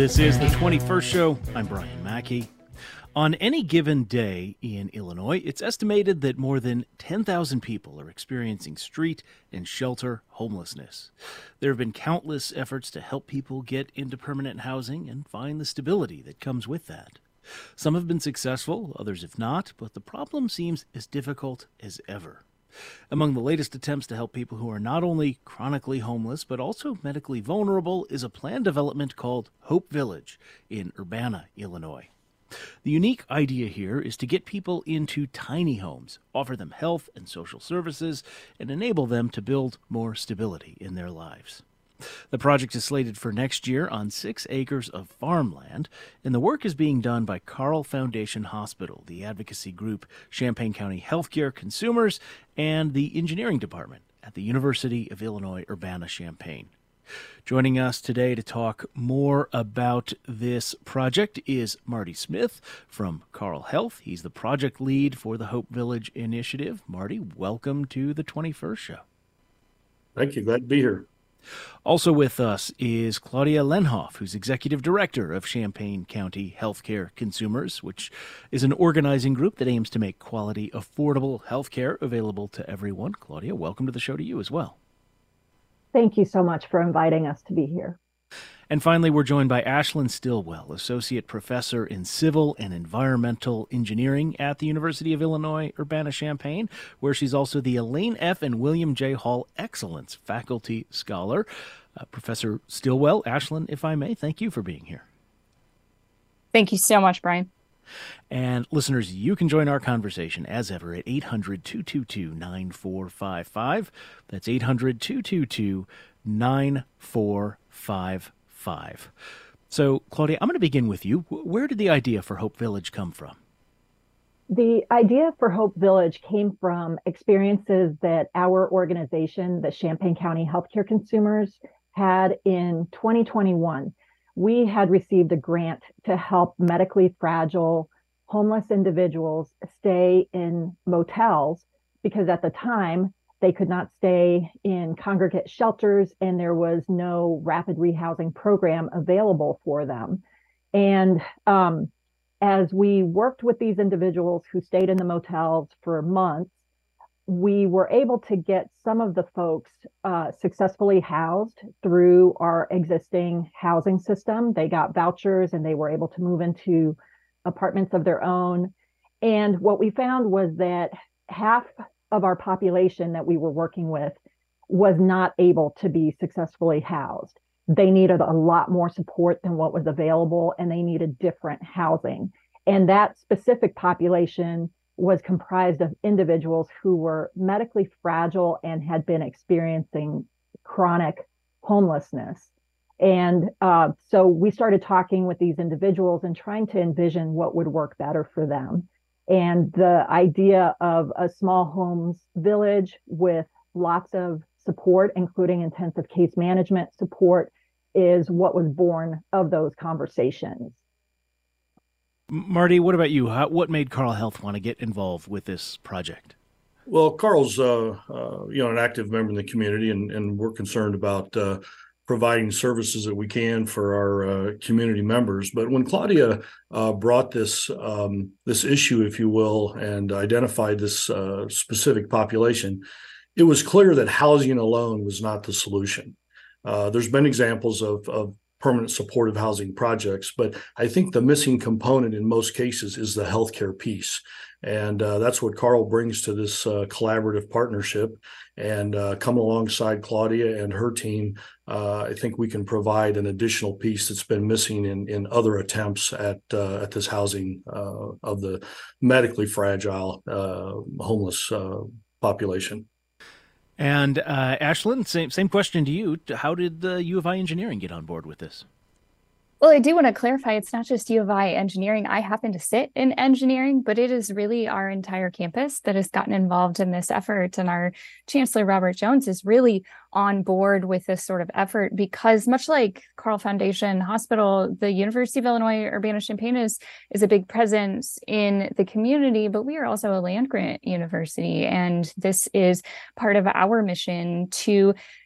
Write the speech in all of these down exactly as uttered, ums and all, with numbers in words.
This is the twenty-first show. I'm Brian Mackey. On any given day in Illinois, it's estimated that more than ten thousand people are experiencing street and shelter homelessness. There have been countless efforts to help people get into permanent housing and find the stability that comes with that. Some have been successful, others have not, but the problem seems as difficult as ever. Among the latest attempts to help people who are not only chronically homeless but also medically vulnerable is a planned development called Hope Village in Urbana, Illinois. The unique idea here is to get people into tiny homes, offer them health and social services, and enable them to build more stability in their lives. The project is slated for next year on six acres of farmland, and the work is being done by Carle Foundation Hospital, the advocacy group Champaign County Healthcare Consumers, and the engineering department at the University of Illinois Urbana-Champaign. Joining us today to talk more about this project is Marty Smith from Carle Health. He's the project lead for the Hope Village initiative. Marty, welcome to the twenty-first show. Thank you. Glad to be here. Also with us is Claudia Lenhoff, who's executive director of Champaign County Healthcare Consumers, which is an organizing group that aims to make quality, affordable healthcare available to everyone. Claudia, welcome to the show to you as well. Thank you so much for inviting us to be here. And finally, we're joined by Ashlyn Stillwell, Associate Professor in Civil and Environmental Engineering at the University of Illinois Urbana-Champaign, where she's also the Elaine F. and William J. Hall Excellence Faculty Scholar. Uh, Professor Stillwell, Ashlyn, if I may, thank you for being here. Thank you so much, Brian. And listeners, you can join our conversation as ever at eight hundred, two two two, nine four five five. That's eight hundred, two two two, nine four five five. So, Claudia, I'm going to begin with you. Where did the idea for Hope Village come from? The idea for Hope Village came from experiences that our organization, the Champaign County Healthcare Consumers, had in twenty twenty-one. We had received a grant to help medically fragile homeless individuals stay in motels because at the time they could not stay in congregate shelters and there was no rapid rehousing program available for them. And um, as we worked with these individuals who stayed in the motels for months, we were able to get some of the folks uh, successfully housed through our existing housing system. They got vouchers and they were able to move into apartments of their own. And what we found was that half of our population that we were working with was not able to be successfully housed. They needed a lot more support than what was available, and they needed different housing. And that specific population was comprised of individuals who were medically fragile and had been experiencing chronic homelessness. And uh, so we started talking with these individuals and trying to envision what would work better for them. And the idea of a small homes village with lots of support, including intensive case management support, is what was born of those conversations. Marty, what about you? How, what made Carle Health want to get involved with this project? Well, Carle's uh, uh, you know, an active member in the community, and, and we're concerned about uh, providing services that we can for our uh, community members. But when Claudia uh, brought this um, this issue, if you will, and identified this uh, specific population, it was clear that housing alone was not the solution. Uh, there's been examples of, of permanent supportive housing projects, but I think the missing component in most cases is the healthcare piece. And uh, that's what Carle brings to this uh, collaborative partnership. And uh, come alongside Claudia and her team, uh, I think we can provide an additional piece that's been missing in, in other attempts at uh, at this housing uh, of the medically fragile uh, homeless uh, population. And uh, Ashlyn, same same question to you. How did the U of I Engineering get on board with this? Well, I do want to clarify, it's not just U of I engineering. I happen to sit in engineering, but it is really our entire campus that has gotten involved in this effort. And our Chancellor, Robert Jones, is really on board with this sort of effort because much like Carle Foundation Hospital, the University of Illinois Urbana-Champaign is, is a big presence in the community, but we are also a land-grant university. And this is part of our mission to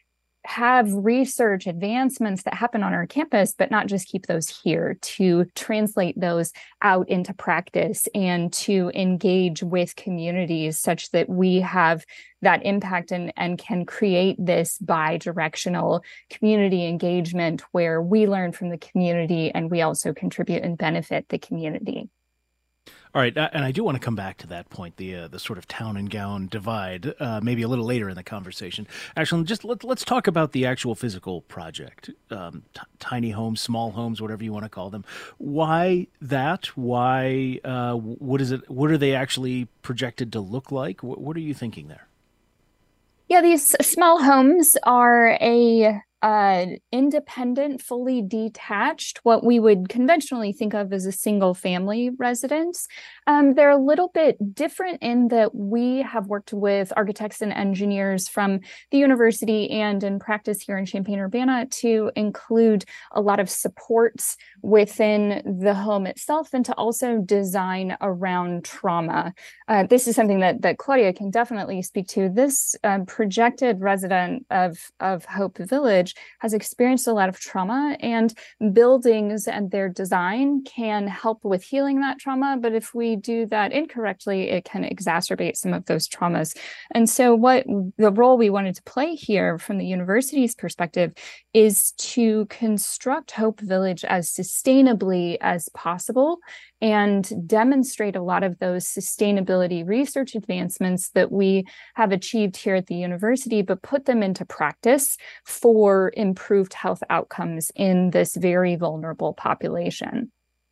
have research advancements that happen on our campus, but not just keep those here, to translate those out into practice and to engage with communities such that we have that impact and, and can create this bi-directional community engagement where we learn from the community and we also contribute and benefit the community. All right, and I do want to come back to that point, the uh, the sort of town and gown divide, uh, maybe a little later in the conversation. Actually, just let, let's talk about the actual physical project, um, t- tiny homes, small homes, whatever you want to call them. Why that? Why? Uh, what is it? What are they actually projected to look like? What, what are you thinking there? Yeah, these small homes are a uh, independent, fully detached, what we would conventionally think of as a single family residence. Um, they're a little bit different in that we have worked with architects and engineers from the university and in practice here in Champaign-Urbana to include a lot of supports within the home itself and to also design around trauma. Uh, this is something that, that Claudia can definitely speak to. This um, projected resident of, of Hope Village has experienced a lot of trauma, and buildings and their design can help with healing that trauma. But if we do that incorrectly, it can exacerbate some of those traumas. And so what the role we wanted to play here from the university's perspective is to construct Hope Village as sustainably as possible and demonstrate a lot of those sustainability research advancements that we have achieved here at the university, but put them into practice for improved health outcomes in this very vulnerable population.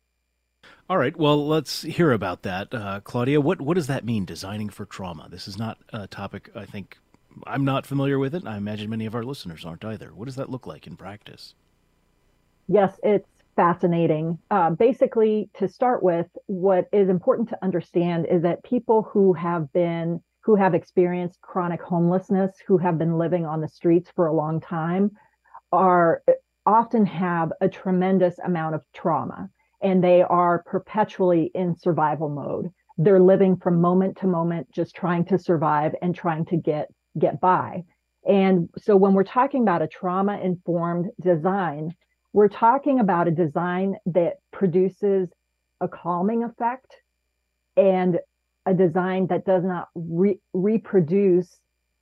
All right, well, let's hear about that. Uh, Claudia, what, what does that mean, designing for trauma? This is not a topic I think I'm not familiar with it. I imagine many of our listeners aren't either. What does that look like in practice? Yes, it's fascinating. Uh, basically, to start with, what is important to understand is that people who have been, who have experienced chronic homelessness, who have been living on the streets for a long time, are often have a tremendous amount of trauma, and they are perpetually in survival mode. They're living from moment to moment, just trying to survive and trying to get get by. And so when we're talking about a trauma-informed design, we're talking about a design that produces a calming effect and a design that does not re- reproduce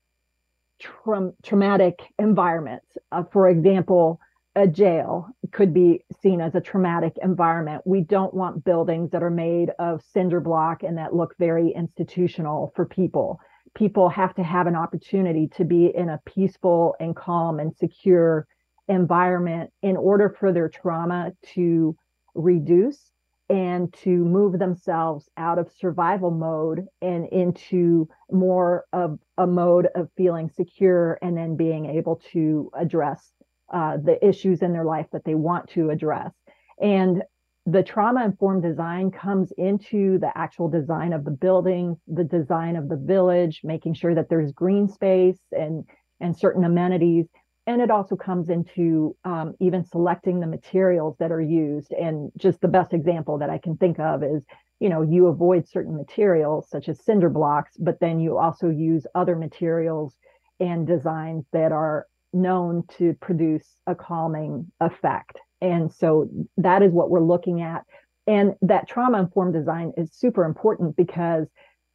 tra- traumatic environments. Uh, for example, a jail could be seen as a traumatic environment. We don't want buildings that are made of cinder block and that look very institutional for people. People have to have an opportunity to be in a peaceful and calm and secure environment in order for their trauma to reduce and to move themselves out of survival mode and into more of a mode of feeling secure and then being able to address uh, the issues in their life that they want to address. And the trauma-informed design comes into the actual design of the building, the design of the village, making sure that there's green space and, and certain amenities. And it also comes into um, even selecting the materials that are used. And just the best example that I can think of is, you know, you avoid certain materials such as cinder blocks, but then you also use other materials and designs that are known to produce a calming effect. And so that is what we're looking at. And that trauma-informed design is super important because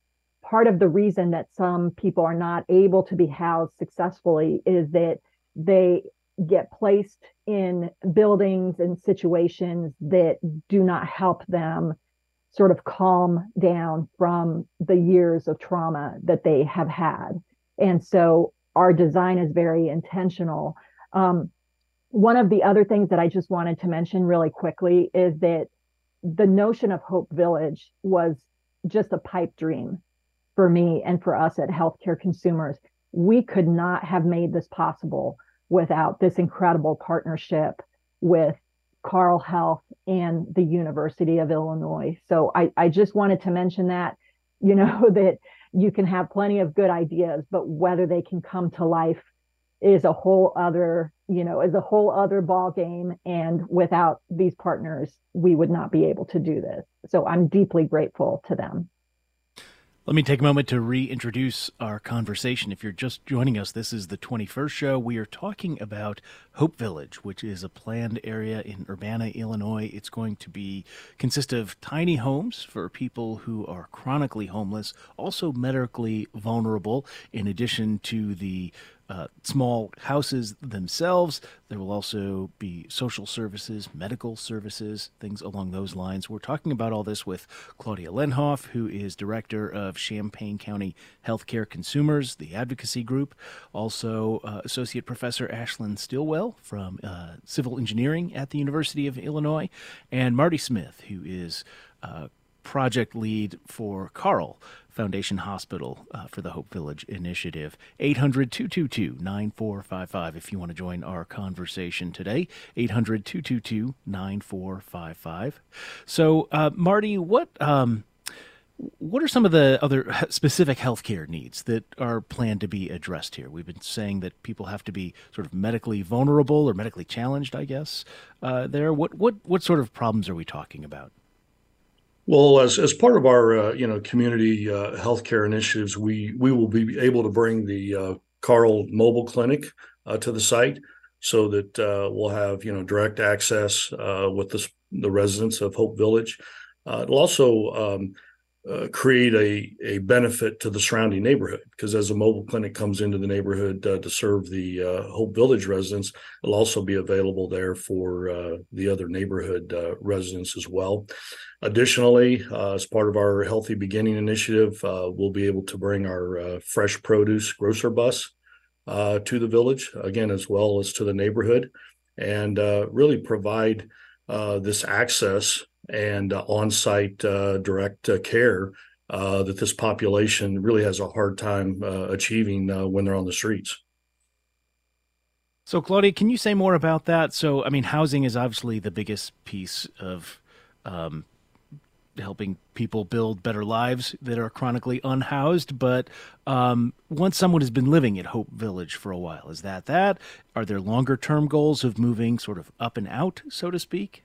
part of the reason that some people are not able to be housed successfully is that they get placed in buildings and situations that do not help them sort of calm down from the years of trauma that they have had. And so our design is very intentional. Um, One of the other things that I just wanted to mention really quickly is that the notion of Hope Village was just a pipe dream for me and for us at Healthcare Consumers. We could not have made this possible without this incredible partnership with Carle Health and the University of Illinois. So I, I just wanted to mention that, you know, that you can have plenty of good ideas, but whether they can come to life is a whole other, you know, is a whole other ball game. And without these partners, we would not be able to do this. So I'm deeply grateful to them. Let me take a moment to reintroduce our conversation. If you're just joining us, this is the twenty-first show. We are talking about Hope Village, which is a planned area in Urbana, Illinois. It's going to be consist of tiny homes for people who are chronically homeless, also medically vulnerable, in addition to the Uh, small houses themselves. There will also be social services, medical services, things along those lines. We're talking about all this with Claudia Lenhoff, who is director of Champaign County Healthcare Consumers, the advocacy group. Also, uh, Associate Professor Ashlyn Stillwell from uh, Civil Engineering at the University of Illinois, and Marty Smith, who is uh, project lead for Carle Foundation Hospital uh, for the Hope Village Initiative. eight hundred, two two two, nine four five five if you want to join our conversation today. eight hundred, two two two, nine four five five. So, uh, Marty, what um, what are some of the other specific healthcare needs that are planned to be addressed here? We've been saying that people have to be sort of medically vulnerable or medically challenged, I guess, uh, there. What, what, what sort of problems are we talking about? Well, as as part of our uh, you know community uh, healthcare initiatives, we we will be able to bring the uh, Carle Mobile Clinic uh, to the site, so that uh, we'll have you know direct access uh, with the the residents of Hope Village. Uh, it'll also um, uh, create a a benefit to the surrounding neighborhood, because as a mobile clinic comes into the neighborhood uh, to serve the uh, Hope Village residents, it'll also be available there for uh, the other neighborhood uh, residents as well. Additionally, uh, as part of our Healthy Beginning initiative, uh, we'll be able to bring our uh, fresh produce grocer bus uh, to the village, again, as well as to the neighborhood, and uh, really provide uh, this access and uh, on-site uh, direct uh, care uh, that this population really has a hard time uh, achieving uh, when they're on the streets. So, Claudia, can you say more about that? So, I mean, housing is obviously the biggest piece of um, helping people build better lives that are chronically unhoused. But um, once someone has been living at Hope Village for a while, is that that? Are there longer term goals of moving sort of up and out, so to speak?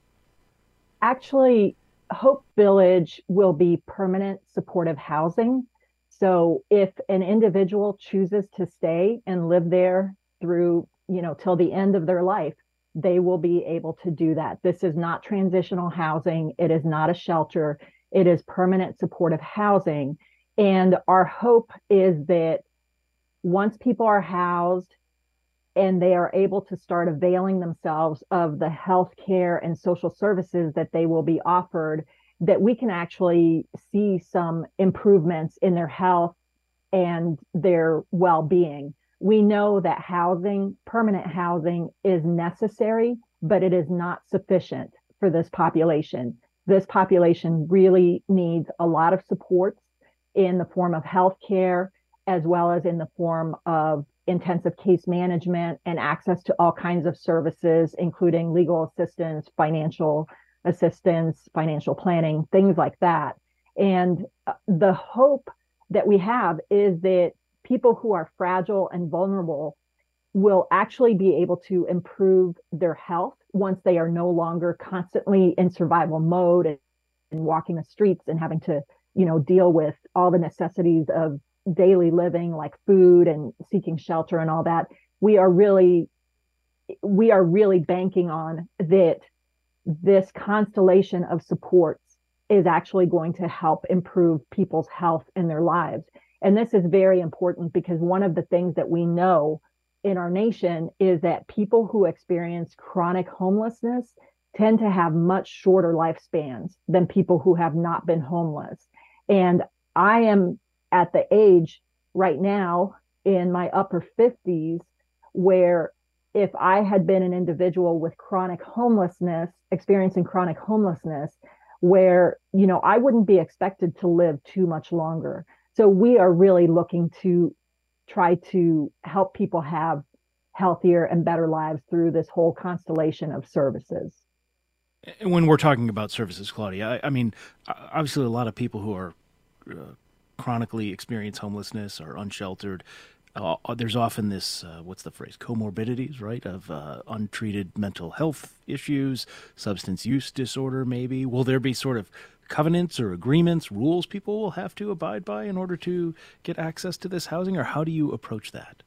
Actually, Hope Village will be permanent supportive housing. So if an individual chooses to stay and live there through, you know, till the end of their life, they will be able to do that. This is not transitional housing. It is not a shelter. It is permanent supportive housing. And our hope is that once people are housed and they are able to start availing themselves of the health care and social services that they will be offered, that we can actually see some improvements in their health and their well-being. We know that housing, permanent housing, is necessary, but it is not sufficient for this population. This population really needs a lot of supports in the form of health care, as well as in the form of intensive case management and access to all kinds of services, including legal assistance, financial assistance, financial planning, things like that. And the hope that we have is that people who are fragile and vulnerable will actually be able to improve their health once they are no longer constantly in survival mode and, and walking the streets and having to, you know, deal with all the necessities of daily living, like food and seeking shelter and all that. We are really, we are really banking on that this constellation of supports is actually going to help improve people's health and their lives. And this is very important because one of the things that we know in our nation is that people who experience chronic homelessness tend to have much shorter lifespans than people who have not been homeless. And I am at the age right now in my upper fifties where if I had been an individual with chronic homelessness, experiencing chronic homelessness, where, you know, I wouldn't be expected to live too much longer. So we are really looking to try to help people have healthier and better lives through this whole constellation of services. When we're talking about services, Claudia, I, I mean, obviously a lot of people who are uh, chronically experience homelessness or unsheltered, uh, there's often this, uh, what's the phrase, comorbidities, right, of uh, untreated mental health issues, substance use disorder maybe. Will there be sort of covenants or agreements, rules people will have to abide by in order to get access to this housing, or how do you approach that?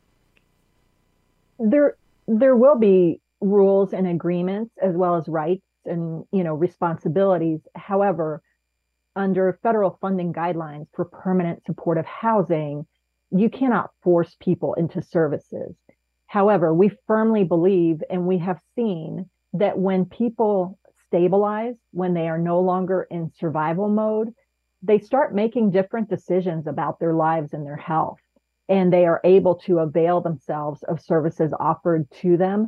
There, there will be rules and agreements as well as rights and, you know, responsibilities. However, under federal funding guidelines for permanent supportive housing, you cannot force people into services. However, we firmly believe, and we have seen, that when people stabilize, when they are no longer in survival mode, they start making different decisions about their lives and their health, and they are able to avail themselves of services offered to them.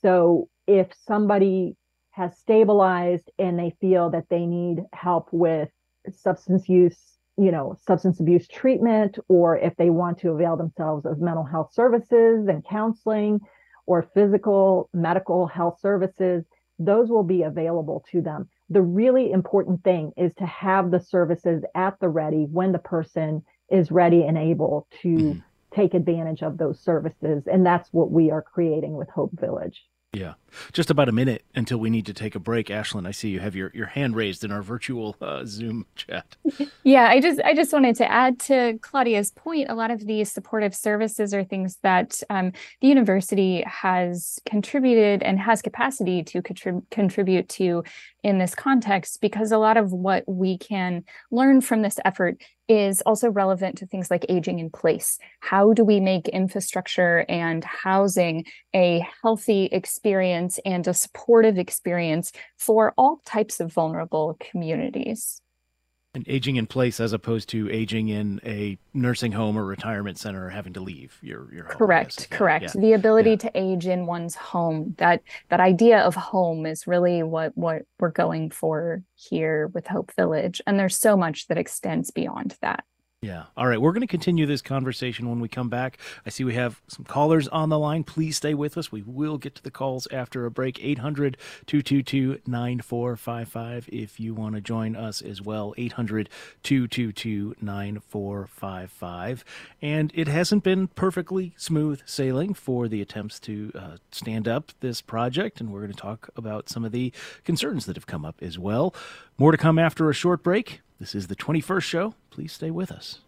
So if somebody has stabilized and they feel that they need help with substance use, you know, substance abuse treatment, or if they want to avail themselves of mental health services and counseling or physical medical health services, those will be available to them. The really important thing is to have the services at the ready when the person is ready and able to mm-hmm. take advantage of those services. And that's what we are creating with Hope Village. Yeah. Just about a minute until we need to take a break. Ashlyn, I see you have your, your hand raised in our virtual uh, Zoom chat. Yeah, I just I just wanted to add to Claudia's point. A lot of these supportive services are things that um, the university has contributed and has capacity to contrib- contribute to in this context, because a lot of what we can learn from this effort is also relevant to things like aging in place. How do we make infrastructure and housing a healthy experience and a supportive experience for all types of vulnerable communities? And aging in place as opposed to aging in a nursing home or retirement center or having to leave your, your home. Correct, yeah, correct. Yeah, the ability yeah. to age in one's home, that that idea of home is really what, what we're going for here with Hope Village. And there's so much that extends beyond that. Yeah. All right. We're going to continue this conversation when we come back. I see we have some callers on the line. Please stay with us. We will get to the calls after a break. eight hundred, two two two, nine four five five if you want to join us as well. eight hundred, two two two, nine four five five. And it hasn't been perfectly smooth sailing for the attempts to uh, stand up this project, and we're going to talk about some of the concerns that have come up as well. More to come after a short break. This is the twenty-first show. Please stay with us.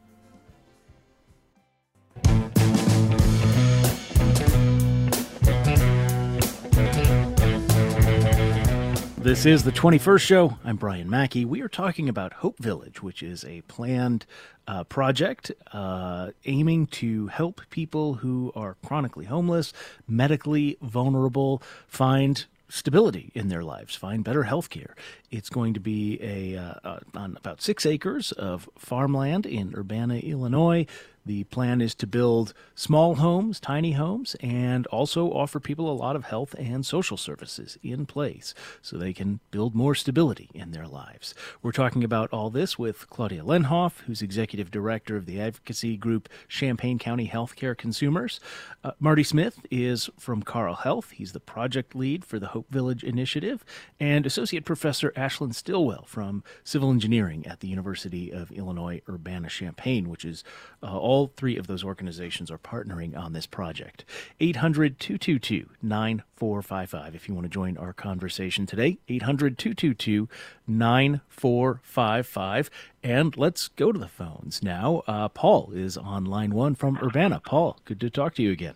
This is the twenty-first show. I'm Brian Mackey. We are talking about Hope Village, which is a planned uh, project uh, aiming to help people who are chronically homeless, medically vulnerable, find stability in their lives, find better health care. It's going to be a uh, uh, on about six acres of farmland in Urbana, Illinois. The plan is to build small homes, tiny homes, and also offer people a lot of health and social services in place so they can build more stability in their lives. We're talking about all this with Claudia Lenhoff, who's executive director of the advocacy group Champaign County Healthcare Consumers. Uh, Marty Smith is from Carle Health. He's the project lead for the Hope Village Initiative, and Associate Professor Ashlyn Stillwell from Civil Engineering at the University of Illinois Urbana-Champaign, which is uh, all three of those organizations are partnering on this project. eight hundred, two two two, nine four five five if you want to join our conversation today. eight hundred, two two two, nine four five five. And let's go to the phones now. Uh, Paul is on line one from Urbana. Paul, good to talk to you again.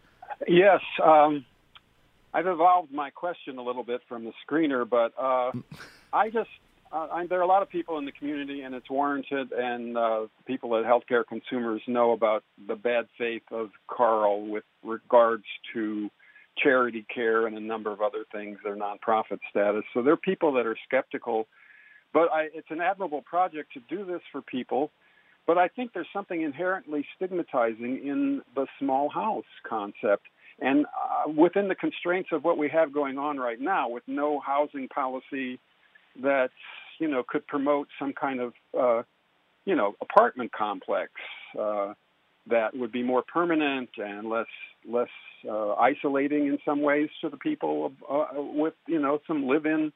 Yes. Um, I've evolved my question a little bit from the screener, but uh, I just Uh, I, there are a lot of people in the community, and it's warranted, and uh, people at Healthcare Consumers know about the bad faith of Carle with regards to charity care and a number of other things, their nonprofit status. So there are people that are skeptical, but I, it's an admirable project to do this for people. But I think there's something inherently stigmatizing in the small house concept. And uh, within the constraints of what we have going on right now, with no housing policy that, you know, could promote some kind of, uh, you know, apartment complex uh, that would be more permanent and less less uh, isolating in some ways to the people uh, with, you know, some live-in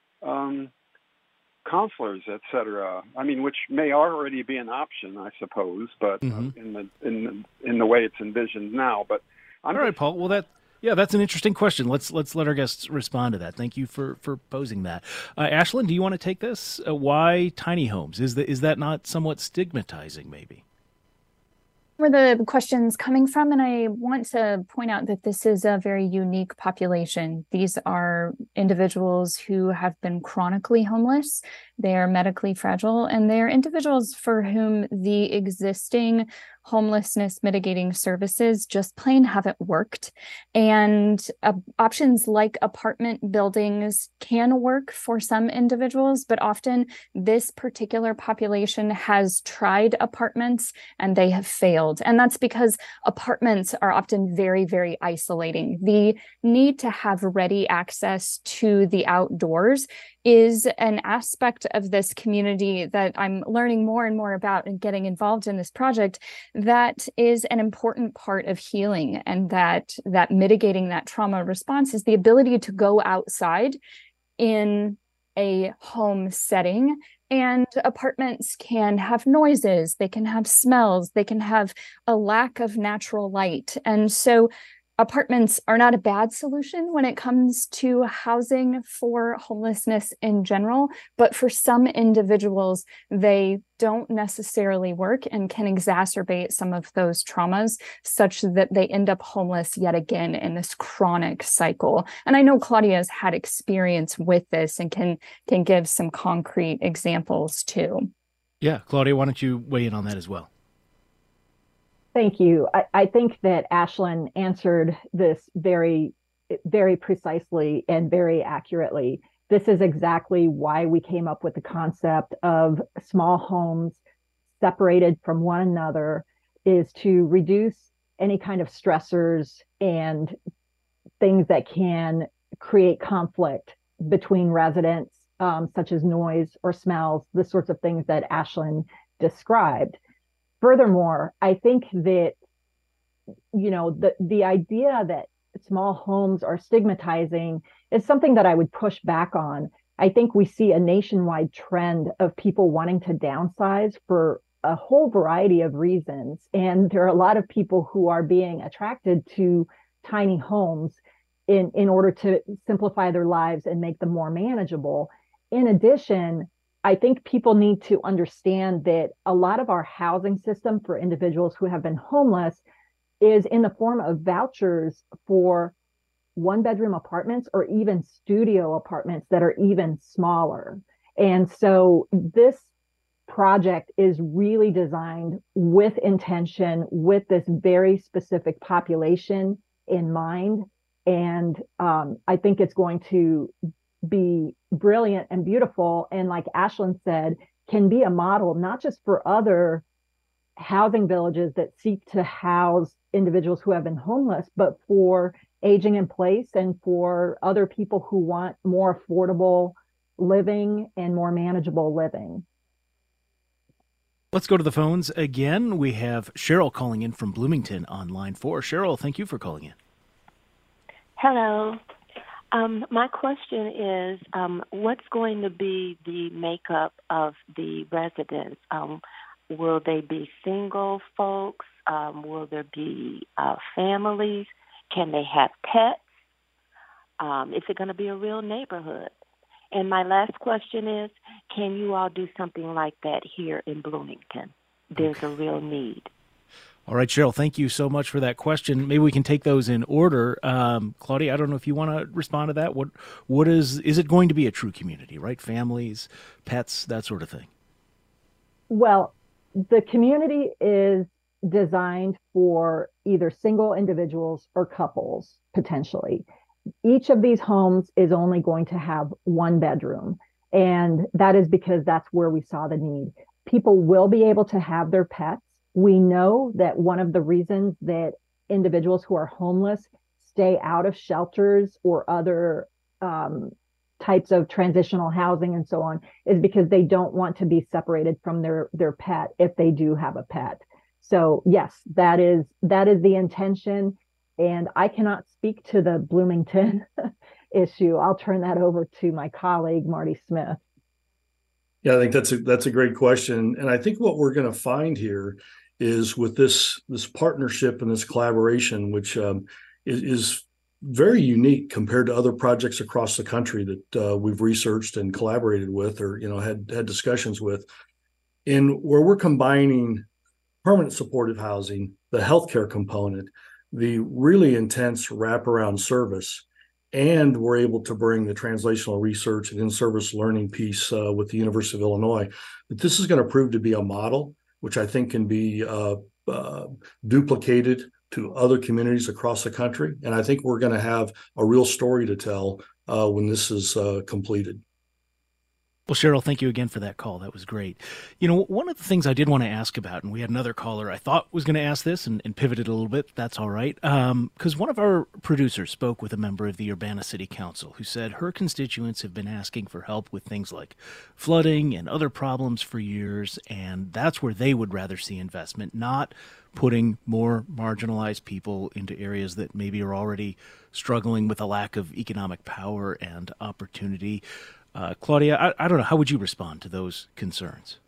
um, counselors, et cetera. I mean, which may already be an option, I suppose, but mm-hmm. uh, in the in the in the way it's envisioned now. But I'm all right, Paul. Well, that. Yeah, that's an interesting question. Let's let's let our guests respond to that. Thank you for for posing that. Uh, Ashlyn, do you want to take this? Uh, why tiny homes? Is that is that not somewhat stigmatizing, maybe? Where the question's coming from, and I want to point out that this is a very unique population. These are individuals who have been chronically homeless. They are medically fragile, and they're individuals for whom the existing homelessness mitigating services just plain haven't worked. And uh, options like apartment buildings can work for some individuals, but often this particular population has tried apartments and they have failed. And that's because apartments are often very, very isolating. The need to have ready access to the outdoors is an aspect of this community that I'm learning more and more about and getting involved in this project that is an important part of healing, and that that mitigating that trauma response is the ability to go outside in a home setting. And apartments can have noises, they can have smells, they can have a lack of natural light. And so apartments are not a bad solution when it comes to housing for homelessness in general, but for some individuals, they don't necessarily work and can exacerbate some of those traumas such that they end up homeless yet again in this chronic cycle. And I know Claudia's had experience with this and can can give some concrete examples too. Yeah, Claudia, why don't you weigh in on that as well? Thank you. I, I think that Ashlyn answered this very, very precisely and very accurately. This is exactly why we came up with the concept of small homes separated from one another, is to reduce any kind of stressors and things that can create conflict between residents, um, such as noise or smells, the sorts of things that Ashlyn described. Furthermore, I think that, you know, the, the idea that small homes are stigmatizing is something that I would push back on. I think we see a nationwide trend of people wanting to downsize for a whole variety of reasons. And there are a lot of people who are being attracted to tiny homes in, in order to simplify their lives and make them more manageable. In addition, I think people need to understand that a lot of our housing system for individuals who have been homeless is in the form of vouchers for one bedroom apartments or even studio apartments that are even smaller. And so this project is really designed with intention, with this very specific population in mind. And um, I think it's going to be brilliant and beautiful. And like Ashlyn said, can be a model, not just for other housing villages that seek to house individuals who have been homeless, but for aging in place and for other people who want more affordable living and more manageable living. Let's go to the phones again. We have Cheryl calling in from Bloomington on line four. Cheryl, thank you for calling in. Hello. Um, my question is, um, what's going to be the makeup of the residents? Um, will they be single folks? Um, will there be uh, families? Can they have pets? Um, is it going to be a real neighborhood? And my last question is, can you all do something like that here in Bloomington? There's a real need. All right, Cheryl, thank you so much for that question. Maybe we can take those in order. Um, Claudia, I don't know if you want to respond to that. What, what is, is it going to be a true community, right? Families, pets, that sort of thing. Well, the community is designed for either single individuals or couples, potentially. Each of these homes is only going to have one bedroom, and that is because that's where we saw the need. People will be able to have their pets. We know that one of the reasons that individuals who are homeless stay out of shelters or other um, types of transitional housing and so on is because they don't want to be separated from their, their pet if they do have a pet. So yes, that is that is the intention. And I cannot speak to the Bloomington issue. I'll turn that over to my colleague, Marty Smith. Yeah, I think that's a that's a great question. And I think what we're going to find here is with this this partnership and this collaboration, which um, is, is very unique compared to other projects across the country that uh, we've researched and collaborated with, or you know had had discussions with, in where we're combining permanent supportive housing, the healthcare component, the really intense wraparound service, and we're able to bring the translational research and in-service learning piece uh, with the University of Illinois. But this is going to prove to be a model which I think can be uh, uh, duplicated to other communities across the country. And I think we're going to have a real story to tell uh, when this is uh, completed. Well, Cheryl, thank you again for that call. That was great. You know, one of the things I did want to ask about, and we had another caller I thought was going to ask this and, and pivoted a little bit. That's all right. Because um, one of our producers spoke with a member of the Urbana City Council who said her constituents have been asking for help with things like flooding and other problems for years, and that's where they would rather see investment, not putting more marginalized people into areas that maybe are already struggling with a lack of economic power and opportunity. Uh, Claudia, I, I don't know, how would you respond to those concerns?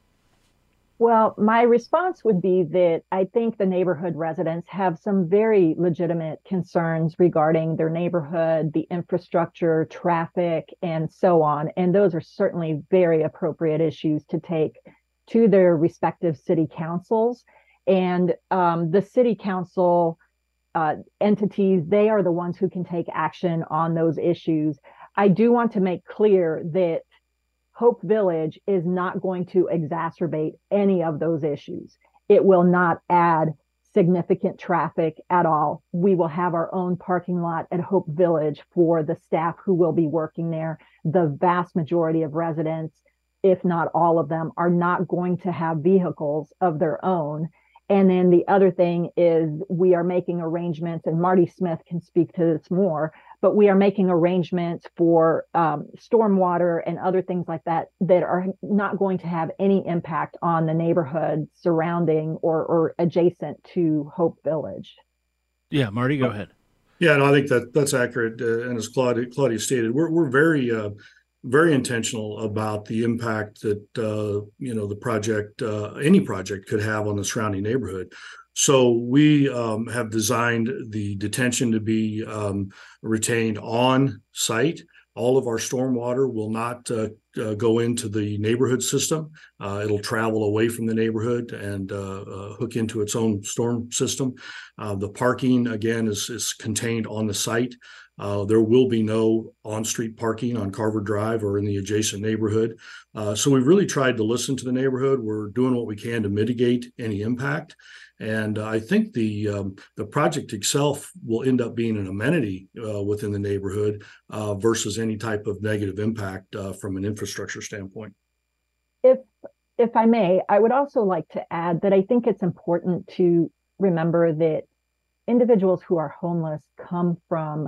Well, my response would be that I think the neighborhood residents have some very legitimate concerns regarding their neighborhood, the infrastructure, traffic, and so on. And those are certainly very appropriate issues to take to their respective city councils. And um, the city council uh, entities, they are the ones who can take action on those issues. I do want to make clear that Hope Village is not going to exacerbate any of those issues. It will not add significant traffic at all. We will have our own parking lot at Hope Village for the staff who will be working there. The vast majority of residents, if not all of them, are not going to have vehicles of their own. And then the other thing is we are making arrangements, and Marty Smith can speak to this more, but we are making arrangements for um, stormwater and other things like that that are not going to have any impact on the neighborhood surrounding or, or adjacent to Hope Village. Yeah, Marty, go ahead. Yeah, no, I think that that's accurate. Uh, and as Claudia, Claudia stated, we're we're very uh, very intentional about the impact that uh, you know the project, uh, any project, could have on the surrounding neighborhood. So we um, have designed the detention to be um, retained on site. All of our stormwater will not uh, uh, go into the neighborhood system. Uh, it'll travel away from the neighborhood and uh, uh, hook into its own storm system. Uh, the parking, again, is, is contained on the site. Uh, there will be no on-street parking on Carver Drive or in the adjacent neighborhood. Uh, so we've really tried to listen to the neighborhood. We're doing what we can to mitigate any impact. And uh, I think the um, the project itself will end up being an amenity uh, within the neighborhood uh, versus any type of negative impact uh, from an infrastructure standpoint. If if I may, I would also like to add that I think it's important to remember that individuals who are homeless come from,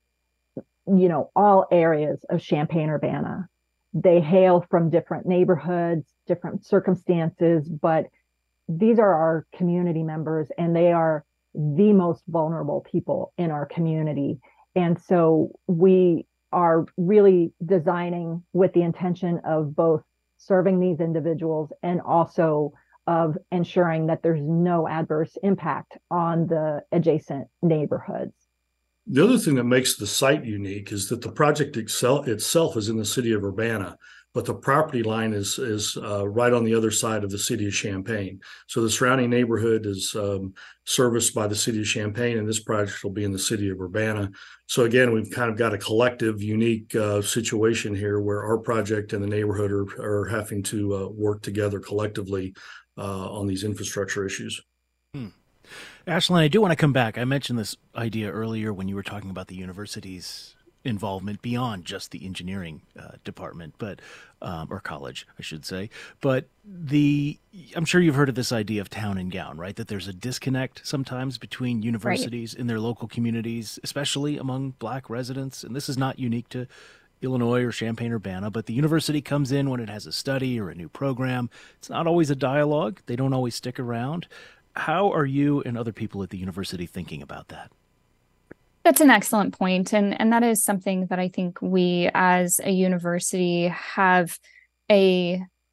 you know, all areas of Champaign-Urbana. They hail from different neighborhoods, different circumstances, but these are our community members, and they are the most vulnerable people in our community. And so we are really designing with the intention of both serving these individuals and also of ensuring that there's no adverse impact on the adjacent neighborhoods. The other thing that makes the site unique is that the project itself, itself is in the city of Urbana, but the property line is is uh, right on the other side of the city of Champaign. So the surrounding neighborhood is um, serviced by the city of Champaign, and this project will be in the city of Urbana. So again, we've kind of got a collective, unique uh, situation here where our project and the neighborhood are, are having to uh, work together collectively uh, on these infrastructure issues. Hmm. Ashlyn, I do want to come back. I mentioned this idea earlier when you were talking about the university's involvement beyond just the engineering uh, department, but um, or college, I should say. But the I'm sure you've heard of this idea of town and gown, right? That there's a disconnect sometimes between universities right. in their local communities, especially among Black residents. And this is not unique to Illinois or Champaign-Urbana, but the university comes in when it has a study or a new program. It's not always a dialogue. They don't always stick around. How are you and other people at the university thinking about that? That's an excellent point. And, and that is something that I think we as a university have a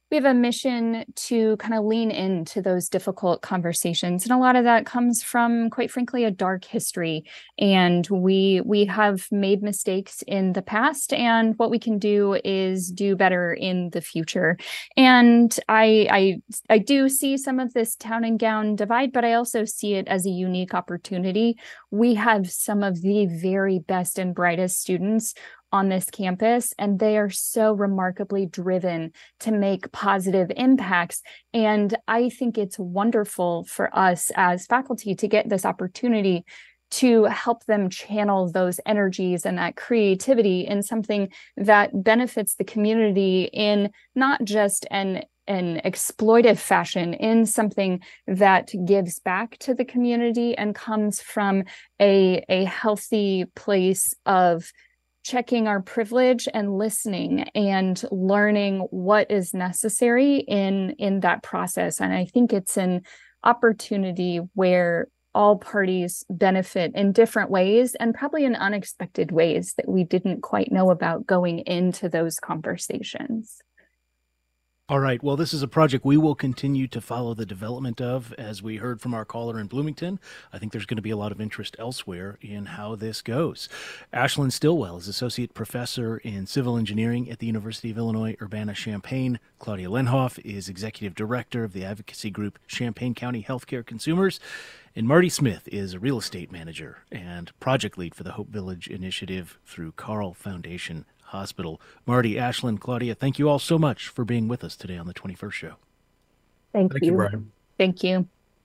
we have a mission to kind of lean into those difficult conversations. And a lot of that comes from, quite frankly, a dark history. And we we have made mistakes in the past, and what we can do is do better in the future. And I I I do see some of this town and gown divide, but I also see it as a unique opportunity. We have some of the very best and brightest students on this campus, and they are so remarkably driven to make positive impacts. And I think it's wonderful for us as faculty to get this opportunity to help them channel those energies and that creativity in something that benefits the community in not just an an exploitive fashion, in something that gives back to the community and comes from a, a healthy place of checking our privilege and listening and learning what is necessary in, in that process. And I think it's an opportunity where all parties benefit in different ways, and probably in unexpected ways that we didn't quite know about going into those conversations. All right. Well, this is a project we will continue to follow the development of. As we heard from our caller in Bloomington, I think there's going to be a lot of interest elsewhere in how this goes. Ashlyn Stillwell is Associate Professor in Civil Engineering at the University of Illinois Urbana-Champaign. Claudia Lenhoff is Executive Director of the advocacy group Champaign County Healthcare Consumers. And Marty Smith is a real estate manager and project lead for the Hope Village Initiative through Carle Foundation Hospital. Marty, Ashlyn, Claudia, thank you all so much for being with us today on the twenty-first Show. Thank, Thank you. you, Brian. Thank you.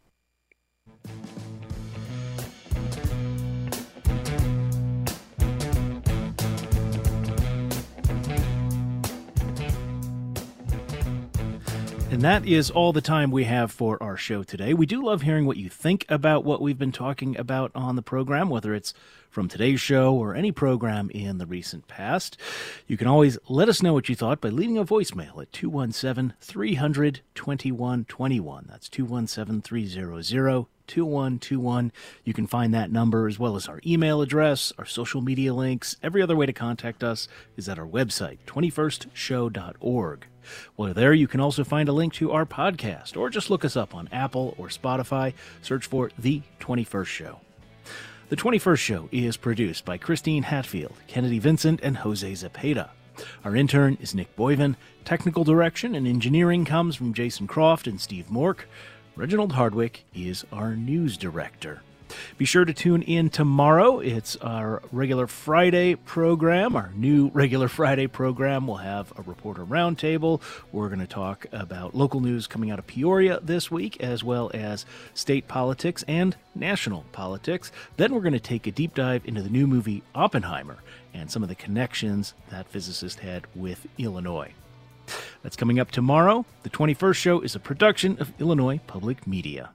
And that is all the time we have for our show today. We do love hearing what you think about what we've been talking about on the program, whether it's from today's show or any program in the recent past. You can always let us know what you thought by leaving a voicemail at two one seven, three hundred, twenty-one twenty-one. That's two one seven, three hundred, twenty-one twenty-one. You can find that number as well as our email address, our social media links. Every other way to contact us is at our website, twenty-first show dot org. While there, you can also find a link to our podcast, or just look us up on Apple or Spotify. Search for The twenty-first Show. The twenty-first Show is produced by Christine Hatfield, Kennedy Vincent, and Jose Zepeda. Our intern is Nick Boyven. Technical direction and engineering comes from Jason Croft and Steve Mork. Reginald Hardwick is our news director. Be sure to tune in tomorrow. It's our regular Friday program, our new regular Friday program. We'll have a reporter roundtable. We're going to talk about local news coming out of Peoria this week, as well as state politics and national politics. Then we're going to take a deep dive into the new movie Oppenheimer and some of the connections that physicist had with Illinois. That's coming up tomorrow. The twenty-first Show is a production of Illinois Public Media.